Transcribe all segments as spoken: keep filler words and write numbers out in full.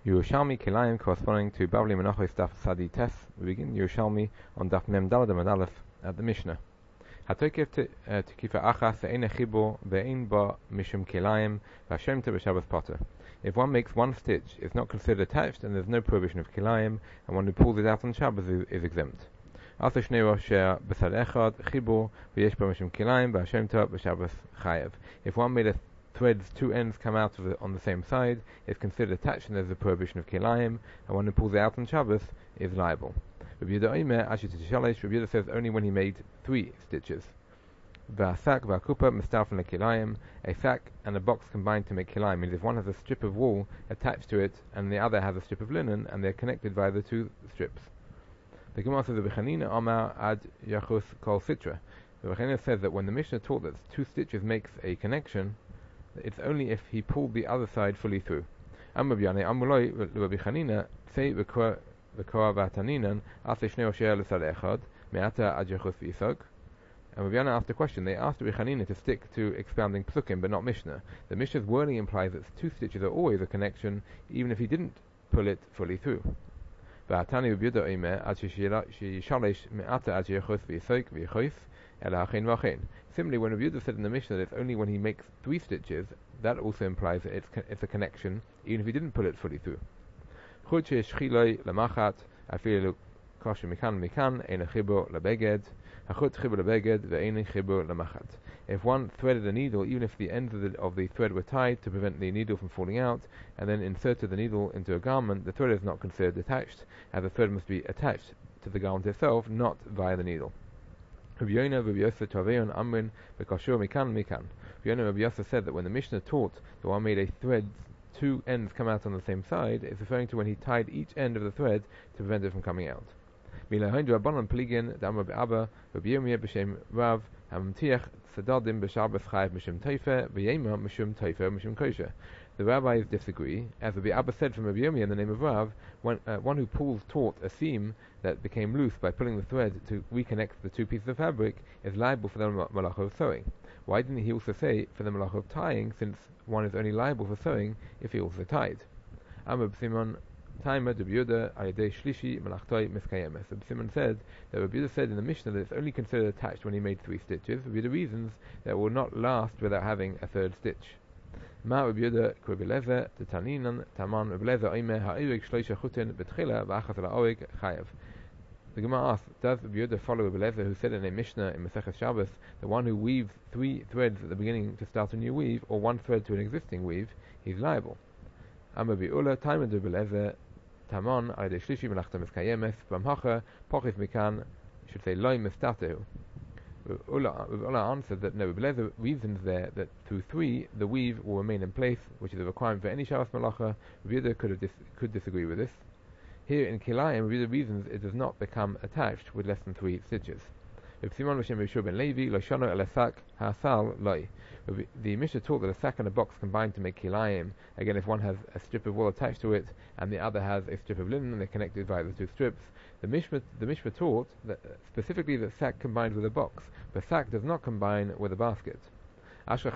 Yerushalmi Kilayim corresponding to Bavli Menachos Daf Sadi Tes. We begin Yerushalmi on Daf Mem Dalad Amud Aleph at the Mishnah. Hatokev Tekifa Achas Ve'ein Chibo Ve'ein Ba Mishum Kilayim V'Hashem Te B'Shabbos Potter. If one makes one stitch, it's not considered attached, and there's no prohibition of Kilayim, and one who pulls it out on Shabbos is, is exempt. After Shnei Rosh B'Sad Echad Chibo V'Yesh Ba Mishum Kilayim V'Hashem Te B'Shabbos Chayev. If one made a thread's two ends come out of the, on the same side, it's considered attached, and there's a prohibition of kilayim, and one who pulls it out on Shabbos is liable. Rabbi Yehuda Omer, Ashi Tishalesh, Rabbi Yehuda says only when he made three stitches. V'asak v'akupa mistafin lekilayim, a sack and a box combined to make kilayim means if one has a strip of wool attached to it, and the other has a strip of linen, and they're connected by the two strips. The Gemara says, B'chanina Omar ad yachus kol sitra. The B'chanina says that when the Mishnah taught that two stitches makes a connection, it's only if he pulled the other side fully through. And Rabbi Chanina say v'koa v'ataninan after Shnei Rosh L'Sad Echad me'ata ad yachus v'isog. And Rabbi Yana asked a question. They asked Rabbi Chanina to stick to expounding Psukim but not Mishnah. The Mishnah's wording implies that two stitches are always a connection, even if he didn't pull it fully through. V'atani Rabbi Yehuda Omer ad sheyishalesh me'ata ad yachus v'isog v'yichos ela hachein v'achein. Similarly, when Rabbi Yehuda said in the Mishnah that it's only when he makes three stitches, that also implies that it's, it's a connection, even if he didn't pull it fully through. If one threaded the needle, even if the ends of the, of the thread were tied to prevent the needle from falling out, and then inserted the needle into a garment, the thread is not considered attached, as the thread must be attached to the garment itself, not via the needle. Rabbi Yonah, Rabbi Yosef, Taveon, Amrin, Bekashur, Mikan, Mikan. Rabbi Yonah, Rabbi Yosef said that when the Mishnah taught that one made a thread, two ends come out on the same side, it's referring to when he tied each end of the thread to prevent it from coming out. Milahain Rabbanon Pligin, Dam Rabbi Abba, Rabbi Yirmiyah B'Shem Rav, Hamtiach Sadadim B'Shabbos Chayev Mishum Teifer, V'Yema Mishum Teifer Mishum Kosher. The rabbis disagree. As Rabbi Abba said from Rabbi Yirmiyah in the name of Rav, one, uh, one who pulls taut a seam that became loose by pulling the thread to reconnect the two pieces of fabric is liable for the malacha of sewing. Why didn't he also say for the malacha of tying, since one is only liable for sewing if he also tied? Amr B'Simon Taima Rabbi Yehuda Ayadei Shlishi Malachtoi Miskayemes. Rabbi Simon said that Rabbi Yehuda said in the Mishnah that it's only considered attached when he made three stitches, with the reasons that it will not last without having a third stitch. Ma Rabbi Yehuda Rabbi Lezer Taninan Taman Rabbi Lezer Omer Ha'irek Shloisha Chutin B'Tchila V'Achas La'Orig Chayev. The Gemara asks, does Rabbi Yehuda follow Rabbi Lezer, who said in a Mishnah in Maseches Shabbos, the one who weaves three threads at the beginning to start a new weave, or one thread to an existing weave, he's liable? Am Rabbi Ula Taimad Rabbi Lezer Taman Ayadei Shlishi Melachta Miskayemes B'Amhacha Pochif Mikan, should say Loi Mistatehu. Ula answered that no, Rabbi Lezer reasons there that through three the weave will remain in place, which is a requirement for any Shabbos Malacha. Rabbi Yehuda could, dis- could disagree with this. Here in Kilayim, Rabbi Yehuda reasons it does not become attached with less than three stitches. The Mishnah taught that a sack and a box combined to make Kilayim. Again, if one has a strip of wool attached to it and the other has a strip of linen and they're connected via the two strips, the Mishnah, the Mishnah taught that specifically that sack combined with a box, but sack does not combine with a basket. However,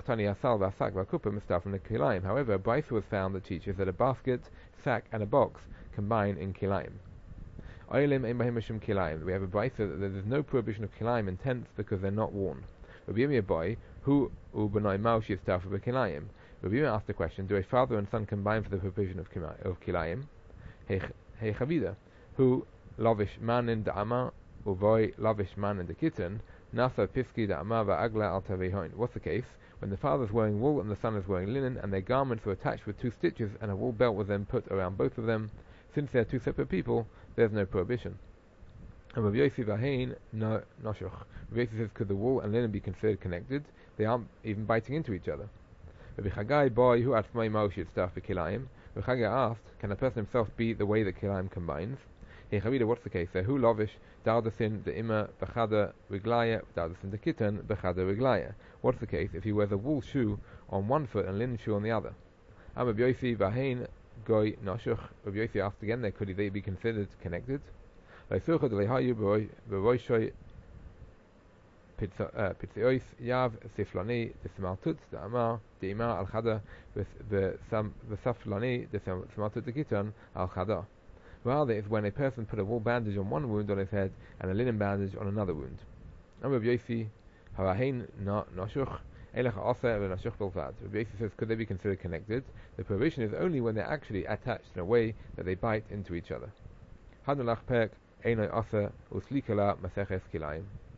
a Brisa was found that teaches that a basket, sack and a box combine in Kilayim. We have a Brisa that there is no prohibition of Kilayim in tents because they're not worn. Rabbi Yirmiyah boy, who u'b'nai maushi staff of Kilayim. Rabbi Yirmiyah asked the question: do a father and son combine for the provision of Kilayim? Hey Chavida, who lavish man in da'ama u'boy lavish man in the kitten. Nasa piski da'ama va'agla al tavehoin. What's the case? When the father is wearing wool and the son is wearing linen, and their garments were attached with two stitches, and a wool belt was then put around both of them, since they are two separate people, there's no prohibition. And Rabbi Yossi Vahain no Noshoch. Rabbi Yossi says, could the wool and linen be considered connected? They aren't even biting into each other. Rabbi Chagai boy who asked my maushit staff for Kilayim. Rabbi Chagai asked, can a person himself be the way that Kilayim combines? Hey Chavida, what's the case there? Who lavish dardasin the ima bechada riglaya dardasin the kitten bechada riglaya? What's the case if he wears a wool shoe on one foot and linen shoe on the other? Am Rabbi Yossi Vahain goy noshoch. Rabbi Yossi asked again, there could they be considered connected? Pesa Pitziois Yav Siflani the Smaltut the Amar the Imar al Khada with the Sam the Saflani the Smaltut the Kitan al Khada. Rather, if when a person put a wool bandage on one wound on his head and a linen bandage on another wound. Rabbi Yosi Harahin na Nashuch Elach Asa Nashuch Bilvad. Rabbi Yosi says, could they be considered connected? The prohibition is only when they're actually attached in a way that they bite into each other. Hadnulach Perk Einoi Asa Uslikala Maseches Kilayim.